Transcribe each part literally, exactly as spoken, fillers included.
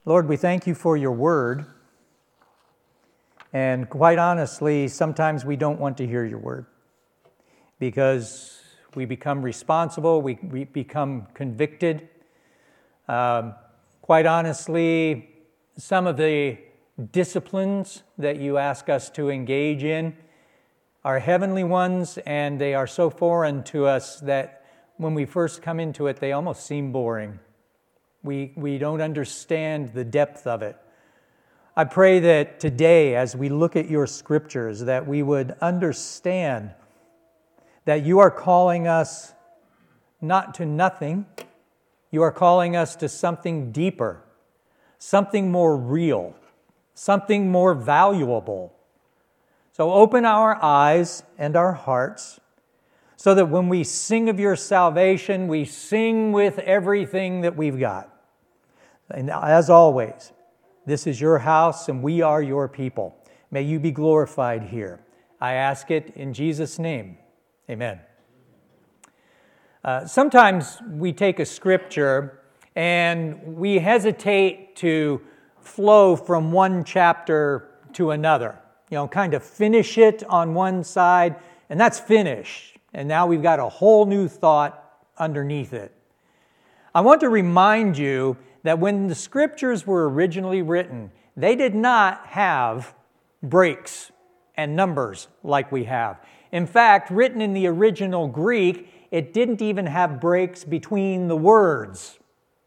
Lord, we thank you for your word. And quite honestly, sometimes we don't want to hear your word because we become responsible, we, we become convicted. Um, quite honestly, some of the disciplines that you ask us to engage in are heavenly ones, and they are so foreign to us that when we first come into it, they almost seem boring. We, we don't understand the depth of it. I pray that today, as we look at your scriptures, that we would understand that you are calling us not to nothing. You are calling us to something deeper, something more real, something more valuable. So open our eyes and our hearts so that when we sing of your salvation, we sing with everything that we've got. And as always, this is your house and we are your people. May you be glorified here. I ask it in Jesus' name. Amen. Uh, sometimes we take a scripture and we hesitate to flow from one chapter to another. You know, kind of finish it on one side, and that's finished. And now we've got a whole new thought underneath it. I want to remind you that when the scriptures were originally written, they did not have breaks and numbers like we have. In fact, written in the original Greek, it didn't even have breaks between the words.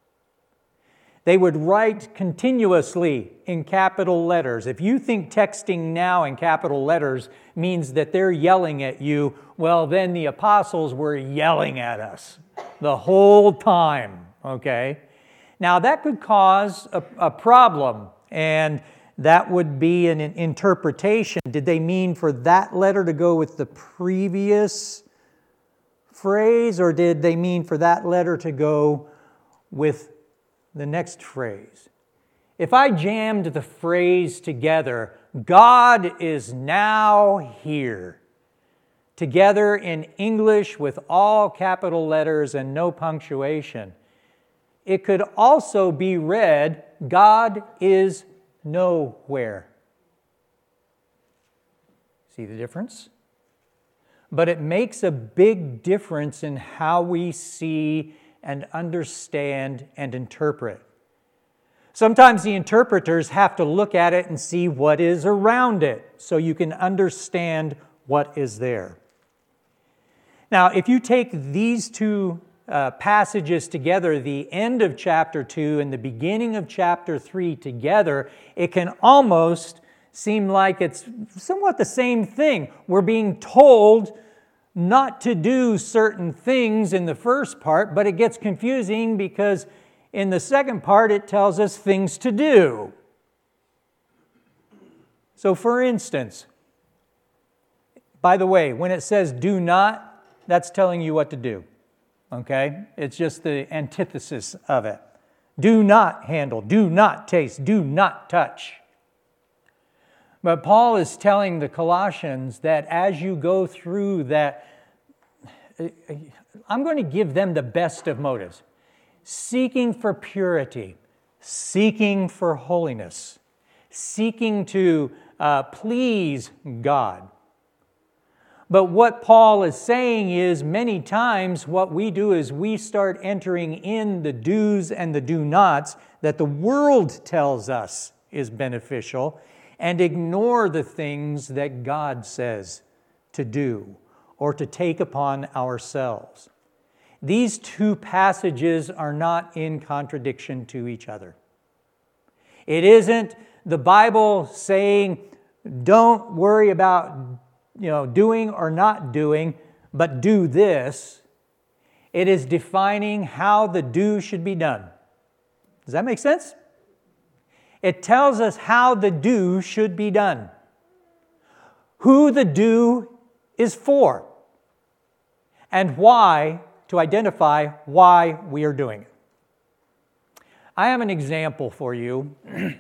They would write continuously in capital letters. If you think texting now in capital letters means that they're yelling at you, well, then the apostles were yelling at us the whole time, okay? Now, that could cause a, a problem, and that would be an interpretation. Did they mean for that letter to go with the previous phrase, or did they mean for that letter to go with the next phrase? If I jammed the phrase together, God is now here, together in English with all capital letters and no punctuation, it could also be read, God is nowhere. See the difference? But it makes a big difference in how we see and understand and interpret. Sometimes the interpreters have to look at it and see what is around it so you can understand what is there. Now, if you take these two uh, passages together, the end of chapter two and the beginning of chapter three together, it can almost seem like it's somewhat the same thing. We're being told not to do certain things in the first part, but it gets confusing because in the second part it tells us things to do. So for instance, by the way, when it says do not, that's telling you what to do. Okay? It's just the antithesis of it. Do not handle, do not taste, do not touch. But Paul is telling the Colossians that as you go through that, I'm going to give them the best of motives. Seeking for purity, seeking for holiness, seeking to uh, please God. But what Paul is saying is many times what we do is we start entering in the do's and the do-nots that the world tells us is beneficial and ignore the things that God says to do or to take upon ourselves. These two passages are not in contradiction to each other. It isn't the Bible saying, don't worry about, you know, doing or not doing, but do this. It is defining how the do should be done. Does that make sense? It tells us how the do should be done. Who the do is for. And why, to identify why we are doing it. I have an example for you.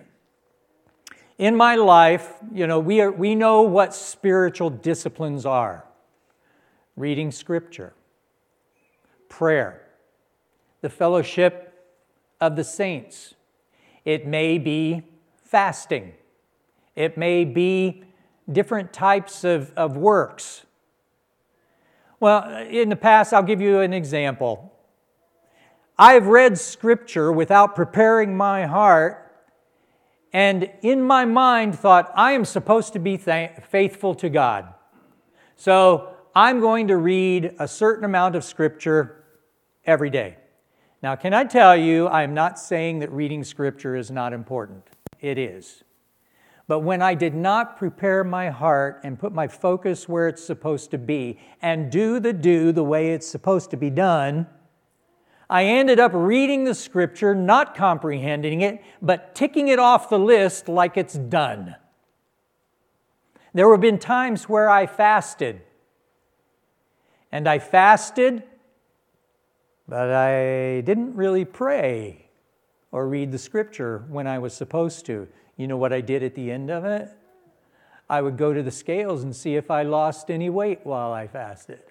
In my life, you know, we are, we know what spiritual disciplines are. Reading Scripture, prayer, the fellowship of the saints, It may be fasting. It may be different types of, of works. Well, in the past, I'll give you an example. I've read Scripture without preparing my heart, and in my mind thought, I am supposed to be th- faithful to God. So I'm going to read a certain amount of Scripture every day. Now, can I tell you, I'm not saying that reading Scripture is not important. It is. But when I did not prepare my heart and put my focus where it's supposed to be and do the do the way it's supposed to be done, I ended up reading the Scripture, not comprehending it, but ticking it off the list like it's done. There have been times where I fasted. And I fasted, but I didn't really pray or read the Scripture when I was supposed to. You know what I did at the end of it? I would go to the scales and see if I lost any weight while I fasted.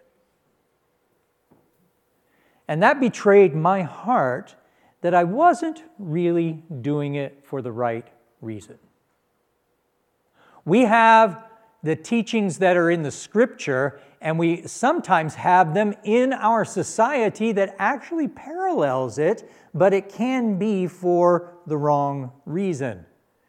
And that betrayed my heart that I wasn't really doing it for the right reason. We have the teachings that are in the Scripture, and we sometimes have them in our society that actually parallels it, but it can be for the wrong reason.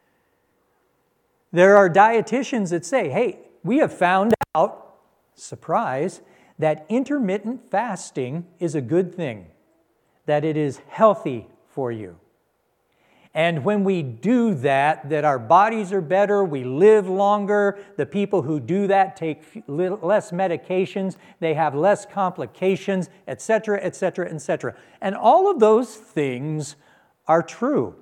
There are dietitians that say, hey, we have found out, surprise, that intermittent fasting is a good thing, that it is healthy for you. And when we do that, that our bodies are better, we live longer. The people who do that take less medications, they have less complications, et cetera, et cetera, et cetera. And all of those things are true.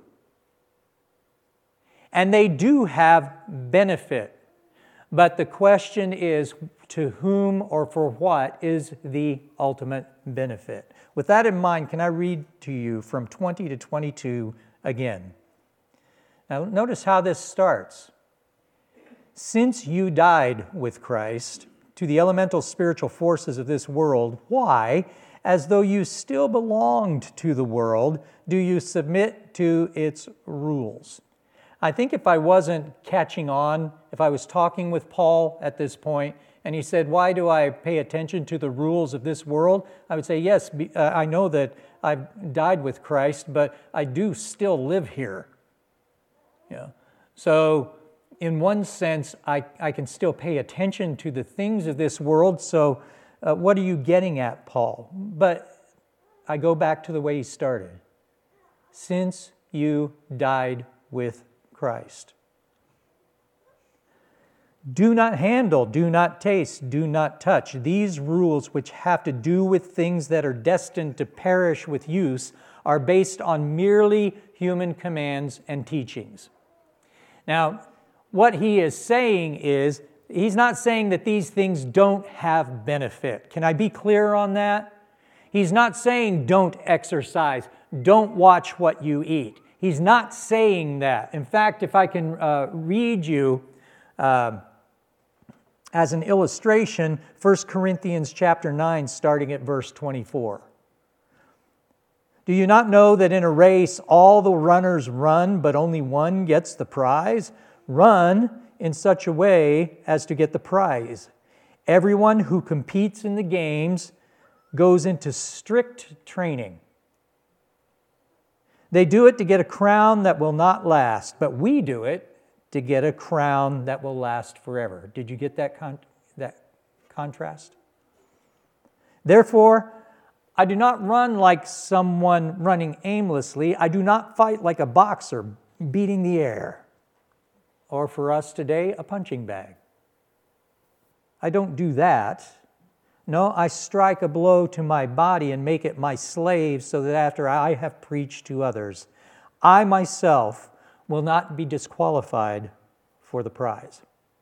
And they do have benefit. But the question is, to whom or for what is the ultimate benefit? With that in mind, can I read to you from twenty to twenty-two again? Now, notice how this starts. Since you died with Christ to the elemental spiritual forces of this world, why, as though you still belonged to the world, do you submit to its rules? I think if I wasn't catching on, if I was talking with Paul at this point, and he said, why do I pay attention to the rules of this world? I would say, yes, uh, I know that I've died with Christ, but I do still live here. Yeah. So in one sense, I, I can still pay attention to the things of this world. So uh, what are you getting at, Paul? But I go back to the way he started. Since you died with Christ. Do not handle, do not taste, do not touch. These rules, which have to do with things that are destined to perish with use, are based on merely human commands and teachings. Now, what he is saying is, he's not saying that these things don't have benefit. Can I be clear on that? He's not saying don't exercise, don't watch what you eat. He's not saying that. In fact, if I can uh, read you uh, as an illustration, First Corinthians chapter nine, starting at verse twenty-four. Do you not know that in a race all the runners run, but only one gets the prize? Run in such a way as to get the prize. Everyone who competes in the games goes into strict training. They do it to get a crown that will not last, but we do it to get a crown that will last forever. Did you get that con- that contrast? Therefore, I do not run like someone running aimlessly. I do not fight like a boxer beating the air. Or for us today, a punching bag. I don't do that. No, I strike a blow to my body and make it my slave so that after I have preached to others, I myself will not be disqualified for the prize.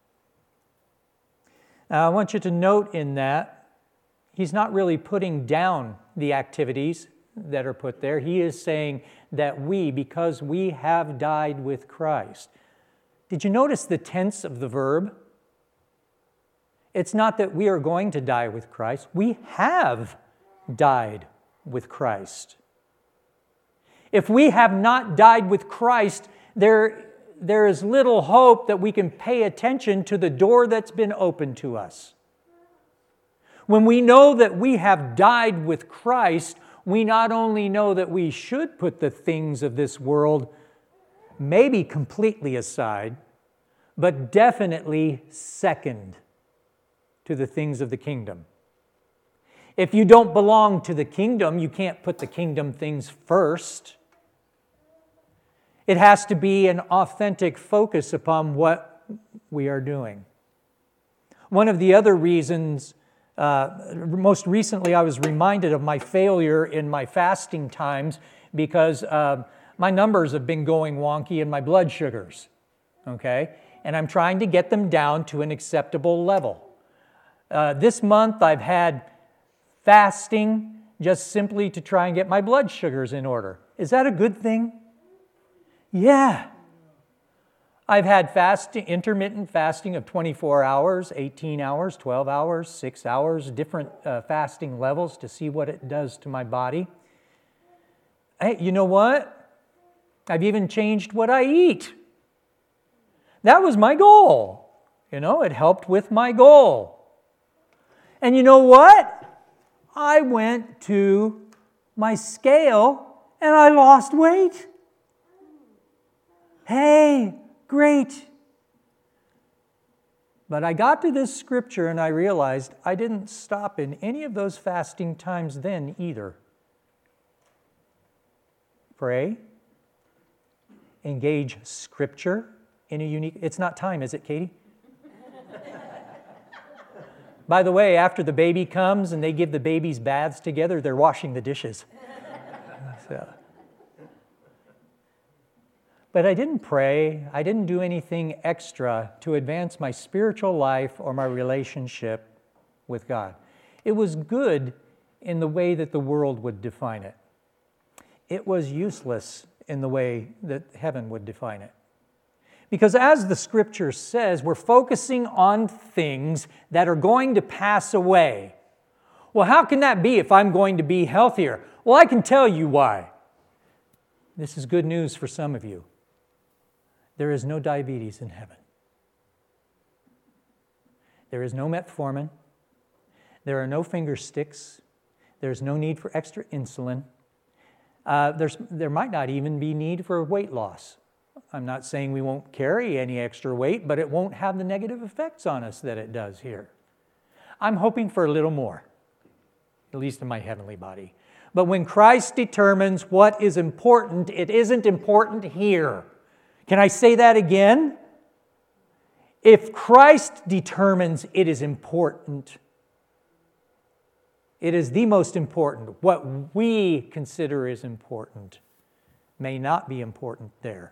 Now, I want you to note in that, he's not really putting down the activities that are put there. He is saying that we, because we have died with Christ. Did you notice the tense of the verb? It's not that we are going to die with Christ. We have died with Christ. If we have not died with Christ, there, there is little hope that we can pay attention to the door that's been opened to us. When we know that we have died with Christ, we not only know that we should put the things of this world maybe completely aside, but definitely second to the things of the kingdom. If you don't belong to the kingdom, you can't put the kingdom things first. It has to be an authentic focus upon what we are doing. One of the other reasons, uh, most recently I was reminded of my failure in my fasting times because uh, my numbers have been going wonky in my blood sugars, okay? And I'm trying to get them down to an acceptable level. Uh, this month I've had fasting just simply to try and get my blood sugars in order. Is that a good thing? Yeah. I've had fasting, intermittent fasting of twenty-four hours, eighteen hours, twelve hours, six hours, different uh, fasting levels to see what it does to my body. Hey, you know what? I've even changed what I eat. That was my goal. You know, it helped with my goal. And you know what? I went to my scale and I lost weight. Hey, great. But I got to this scripture and I realized I didn't stop in any of those fasting times then either. Pray. Engage scripture in a unique... It's not time, is it, Katie? By the way, after the baby comes and they give the babies baths together, they're washing the dishes. So. But I didn't pray. I didn't do anything extra to advance my spiritual life or my relationship with God. It was good in the way that the world would define it. It was useless in the way that heaven would define it. Because as the scripture says, we're focusing on things that are going to pass away. Well, how can that be if I'm going to be healthier? Well, I can tell you why. This is good news for some of you. There is no diabetes in heaven. There is no metformin. There are no finger sticks. There's no need for extra insulin. Uh, there's, there might not even be need for weight loss. I'm not saying we won't carry any extra weight, but it won't have the negative effects on us that it does here. I'm hoping for a little more, at least in my heavenly body. But when Christ determines what is important, it isn't important here. Can I say that again? If Christ determines it is important, it is the most important. What we consider is important may not be important there.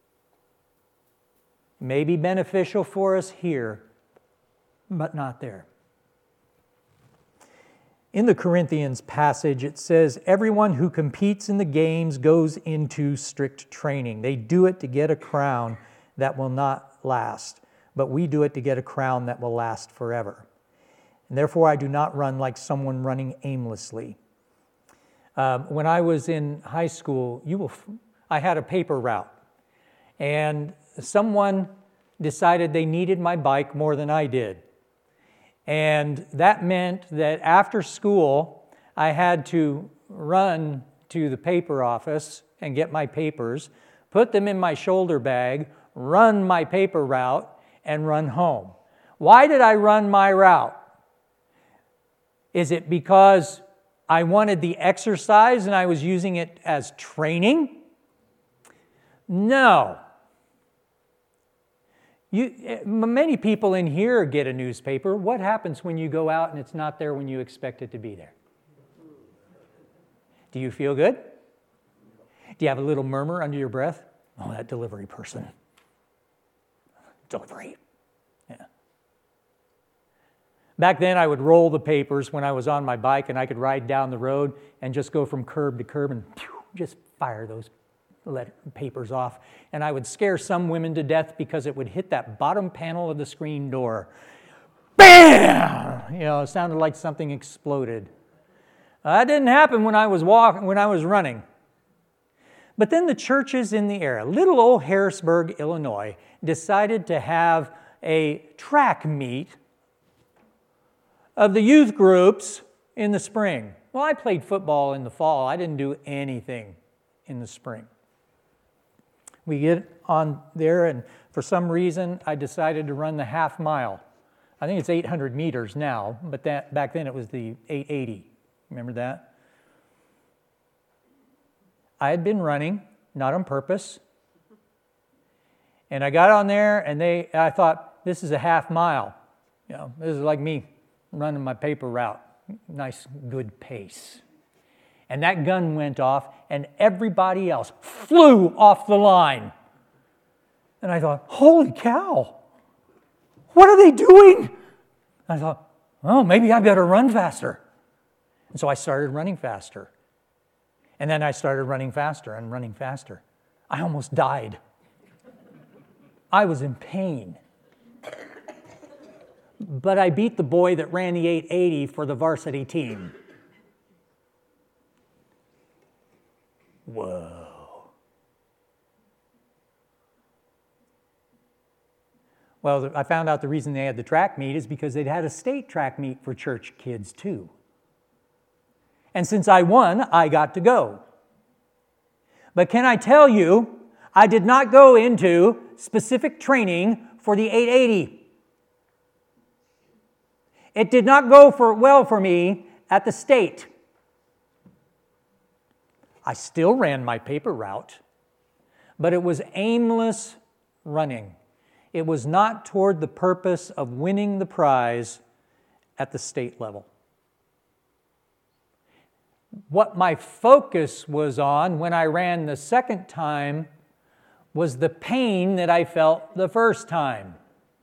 May be beneficial for us here, but not there. In the Corinthians passage, it says, everyone who competes in the games goes into strict training. They do it to get a crown that will not last, but we do it to get a crown that will last forever. And therefore, I do not run like someone running aimlessly. Um, when I was in high school, you will, I had a paper route, and someone decided they needed my bike more than I did. And that meant that after school, I had to run to the paper office and get my papers, put them in my shoulder bag, run my paper route, and run home. Why did I run my route? Is it because I wanted the exercise and I was using it as training? No. You, many people in here get a newspaper. What happens when you go out and it's not there when you expect it to be there? Do you feel good? Do you have a little murmur under your breath? Oh, that delivery person. Delivery. Yeah. Back then, I would roll the papers when I was on my bike, and I could ride down the road and just go from curb to curb and pew, just fire those letter, papers off. And I would scare some women to death because it would hit that bottom panel of the screen door. Bam! You know, it sounded like something exploded. Uh, that didn't happen when I was walking, when I was running. But then the churches in the area, little old Harrisburg, Illinois, decided to have a track meet of the youth groups in the spring. Well, I played football in the fall. I didn't do anything in the spring. We get on there, and for some reason, I decided to run the half mile. I think it's eight hundred meters now, but that back then it was the eight eighty. Remember that? I had been running, not on purpose. And I got on there, and they, I thought, this is a half mile. You know, this is like me running my paper route. Nice, good pace. And that gun went off, and everybody else flew off the line. And I thought, holy cow, what are they doing? I thought, oh, maybe I better run faster. And so I started running faster. And then I started running faster and running faster. I almost died. I was in pain. But I beat the boy that ran the eight eighty for the varsity team. Whoa. Well, I found out the reason they had the track meet is because they'd had a state track meet for church kids too. And since I won, I got to go. But can I tell you, I did not go into specific training for the eight eighty. It did not go for well for me at the state. I still ran my paper route, but it was aimless running. It was not toward the purpose of winning the prize at the state level. What my focus was on when I ran the second time was the pain that I felt the first time.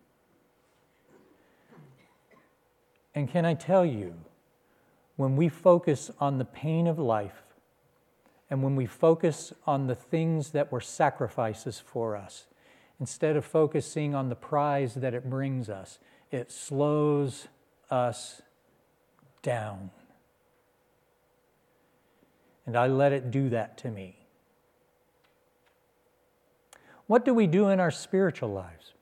And can I tell you, when we focus on the pain of life, and when we focus on the things that were sacrifices for us, instead of focusing on the prize that it brings us, it slows us down. And I let it do that to me. What do we do in our spiritual lives?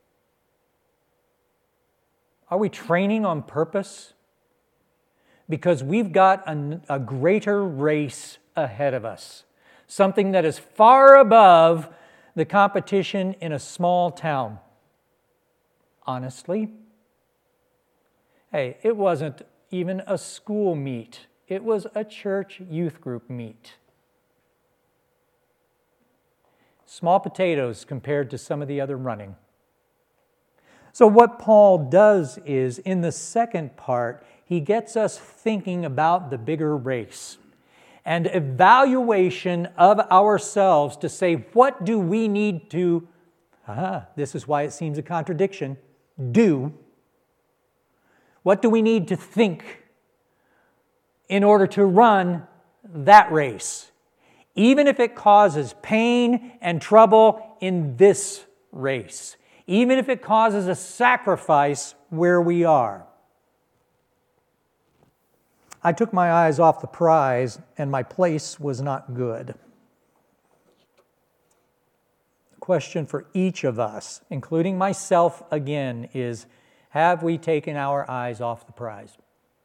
Are we training on purpose? Because we've got a, a greater race ahead of us. Something that is far above the competition in a small town. Honestly, hey, it wasn't even a school meet. It was a church youth group meet. Small potatoes compared to some of the other running. So what Paul does is, in the second part, he gets us thinking about the bigger race and evaluation of ourselves to say, what do we need to, ah, this is why it seems a contradiction, do? What do we need to think in order to run that race, even if it causes pain and trouble in this race? Even if it causes a sacrifice where we are. I took my eyes off the prize, and my place was not good. The question for each of us, including myself again, is, have we taken our eyes off the prize?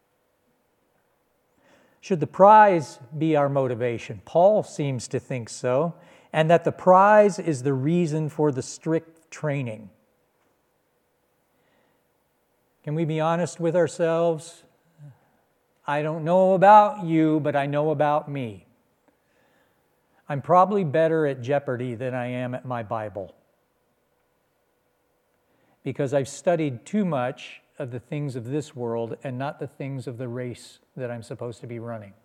Should the prize be our motivation? Paul seems to think so, and that the prize is the reason for the strict training. Can we be honest with ourselves? I don't know about you, but I know about me. I'm probably better at Jeopardy than I am at my Bible, because I've studied too much of the things of this world and not the things of the race that I'm supposed to be running.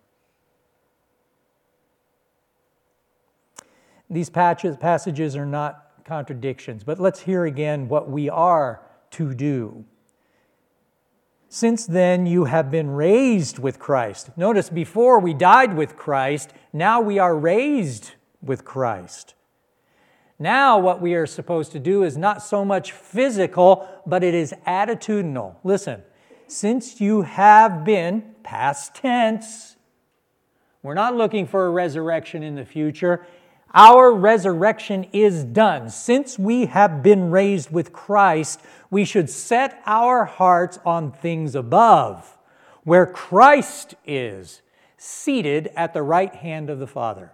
These passages are not contradictions, but let's hear again what we are to do. Since then you have been raised with Christ. Notice, before we died with Christ, now we are raised with Christ. Now what we are supposed to do is not so much physical, but it is attitudinal. Listen, since you have been, past tense, we're not looking for a resurrection in the future. Our resurrection is done. Since we have been raised with Christ, we should set our hearts on things above, where Christ is, seated at the right hand of the Father.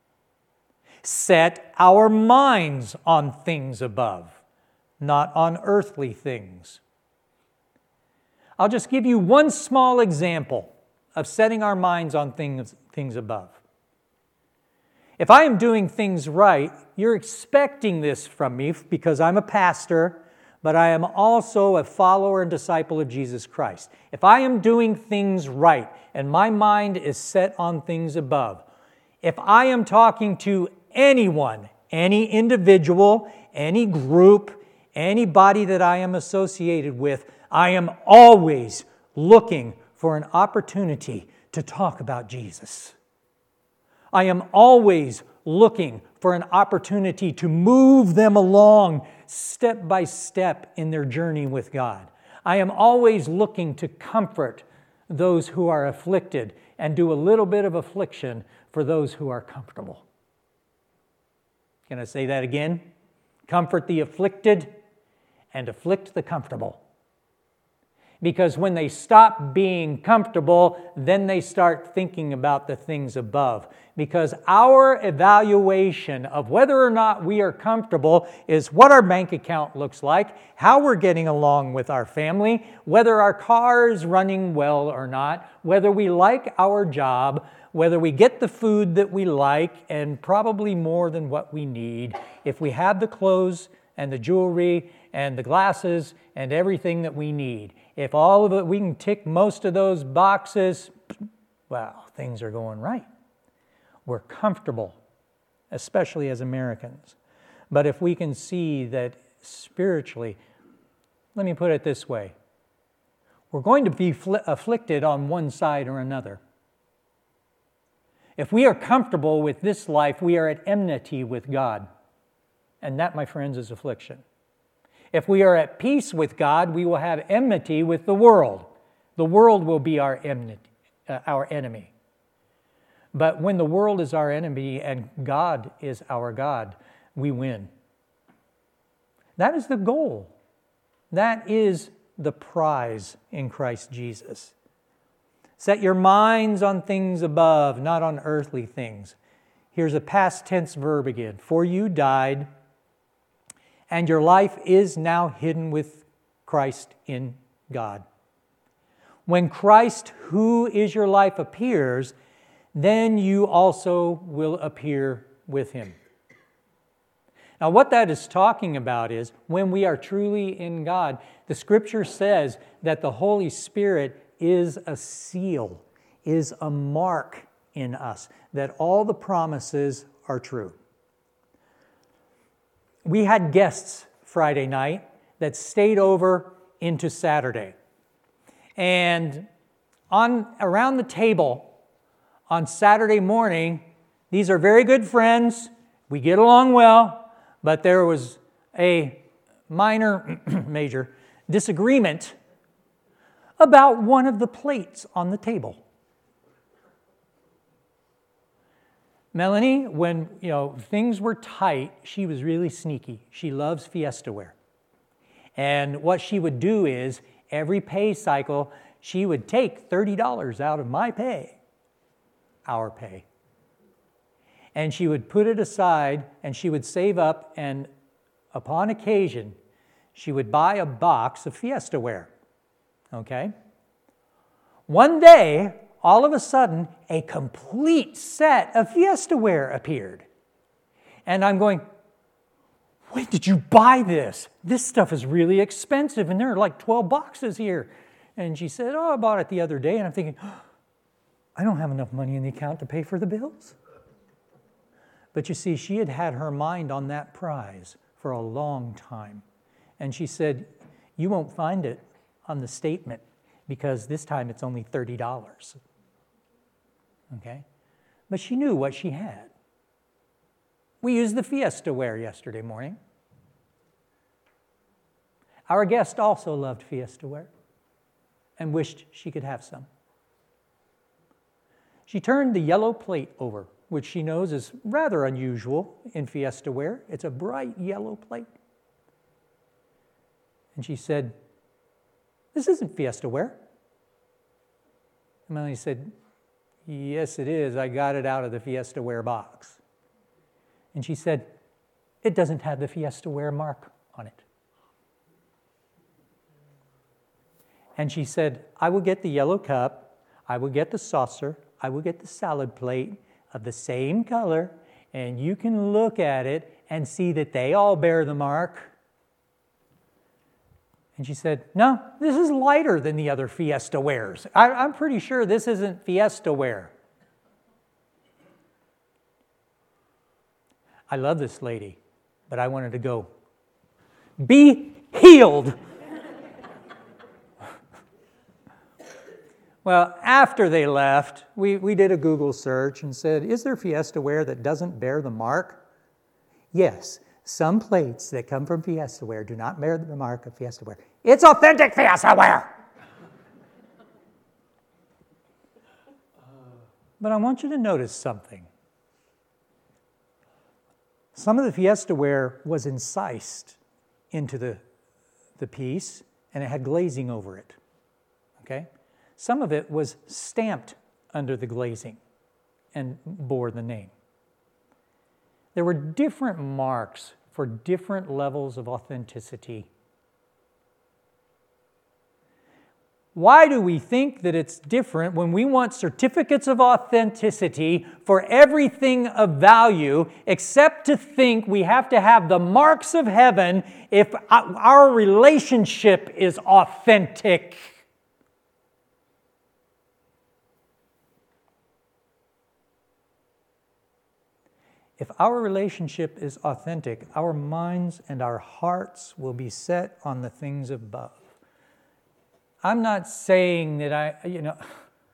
Set our minds on things above, not on earthly things. I'll just give you one small example of setting our minds on things, things above. If I am doing things right, you're expecting this from me because I'm a pastor, but I am also a follower and disciple of Jesus Christ. If I am doing things right and my mind is set on things above, if I am talking to anyone, any individual, any group, anybody that I am associated with, I am always looking for an opportunity to talk about Jesus. I am always looking for an opportunity to move them along step by step in their journey with God. I am always looking to comfort those who are afflicted and do a little bit of affliction for those who are comfortable. Can I say that again? Comfort the afflicted and afflict the comfortable. Because when they stop being comfortable, then they start thinking about the things above. Because our evaluation of whether or not we are comfortable is what our bank account looks like, how we're getting along with our family, whether our car is running well or not, whether we like our job, whether we get the food that we like, and probably more than what we need, if we have the clothes and the jewelry and the glasses and everything that we need. If all of it, we can tick most of those boxes, well, things are going right. We're comfortable, especially as Americans. But if we can see that spiritually, let me put it this way, we're going to be fl- afflicted on one side or another. If we are comfortable with this life, we are at enmity with God. And that, my friends, is affliction. If we are at peace with God, we will have enmity with the world. The world will be our enmity, uh, our enemy. But when the world is our enemy and God is our God, we win. That is the goal. That is the prize in Christ Jesus. Set your minds on things above, not on earthly things. Here's a past tense verb again. For you died, and your life is now hidden with Christ in God. When Christ, who is your life, appears, then you also will appear with Him. Now, what that is talking about is when we are truly in God, the Scripture says that the Holy Spirit is a seal, is a mark in us, that all the promises are true. We had guests Friday night that stayed over into Saturday. And on around the table on Saturday morning, these are very good friends. We get along well, but there was a minor, major disagreement about one of the plates on the table. Melanie, when you know things were tight, she was really sneaky. She loves Fiestaware. And what she would do is, every pay cycle, she would take thirty dollars out of my pay, our pay. And she would put it aside, and she would save up, and upon occasion, she would buy a box of Fiestaware. Okay? One day, all of a sudden, a complete set of Fiestaware appeared. And I'm going, when did you buy this? This stuff is really expensive, and there are like twelve boxes here. And she said, oh, I bought it the other day. And I'm thinking, oh, I don't have enough money in the account to pay for the bills. But you see, she had had her mind on that prize for a long time. And she said, you won't find it on the statement because this time it's only thirty dollars. Okay? But she knew what she had. We used the Fiestaware yesterday morning. Our guest also loved Fiestaware and wished she could have some. She turned the yellow plate over which she knows is rather unusual in fiesta ware. It's a bright yellow plate. And she said, "This isn't fiesta ware." And Melanie said, "Yes, it is. I got it out of the fiesta ware box." And she said, "It doesn't have the fiesta ware mark on it." And she said, "I will get the yellow cup, I will get the saucer, I will get the salad plate of the same color, and you can look at it and see that they all bear the mark." And she said, "No, this is lighter than the other fiesta wares. I, I'm pretty sure this isn't fiesta ware." I love this lady, but I wanted to go, "Be healed." Well, after they left, we, we did a Google search and said, is there fiesta ware that doesn't bear the mark? Yes, some plates that come from fiesta ware do not bear the mark of fiesta ware. It's authentic fiesta ware! But I want you to notice something. Some of the fiesta ware was incised into the, the piece, and it had glazing over it. Okay? Some of it was stamped under the glazing and bore the name. There were different marks for different levels of authenticity. Why do we think that it's different when we want certificates of authenticity for everything of value, except to think we have to have the marks of heaven if our relationship is authentic? If our relationship is authentic, our minds and our hearts will be set on the things above. I'm not saying that I, you know,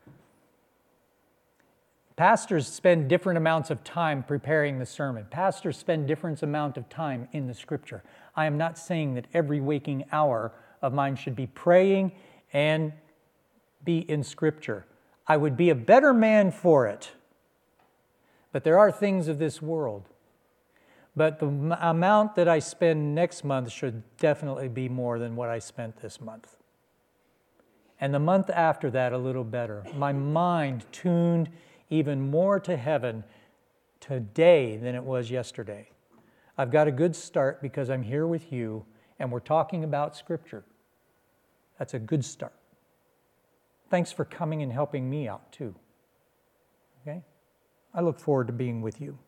pastors spend different amounts of time preparing the sermon. Pastors spend different amount of time in the Scripture. I am not saying that every waking hour of mine should be praying and be in Scripture. I would be a better man for it. But there are things of this world. But the m- amount that I spend next month should definitely be more than what I spent this month. And the month after that, a little better. My mind tuned even more to heaven today than it was yesterday. I've got a good start because I'm here with you and we're talking about Scripture. That's a good start. Thanks for coming and helping me out too. Okay? I look forward to being with you.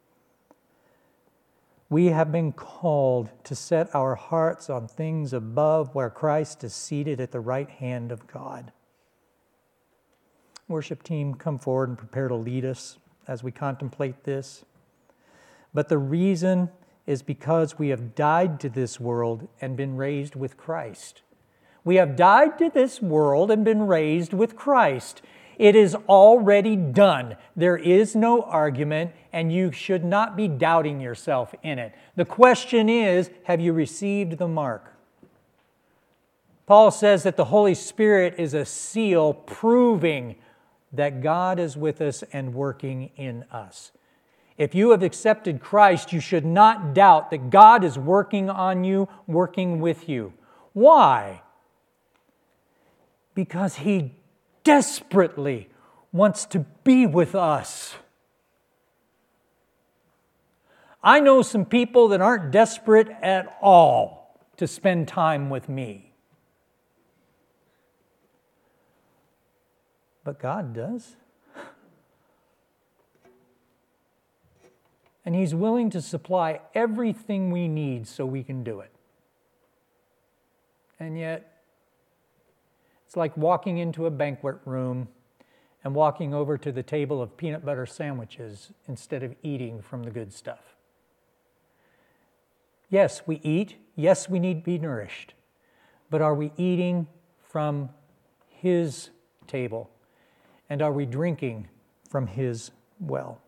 We have been called to set our hearts on things above where Christ is seated at the right hand of God. Worship team, come forward and prepare to lead us as we contemplate this. But the reason is because we have died to this world and been raised with Christ. We have died to this world and been raised with Christ. It is already done. There is no argument, and you should not be doubting yourself in it. The question is, have you received the mark? Paul says that the Holy Spirit is a seal proving that God is with us and working in us. If you have accepted Christ, you should not doubt that God is working on you, working with you. Why? Because He desperately wants to be with us. I know some people that aren't desperate at all to spend time with me. But God does. And He's willing to supply everything we need so we can do it. And yet, it's like walking into a banquet room and walking over to the table of peanut butter sandwiches instead of eating from the good stuff. Yes, we eat. Yes, we need to be nourished. But are we eating from His table? And are we drinking from His well?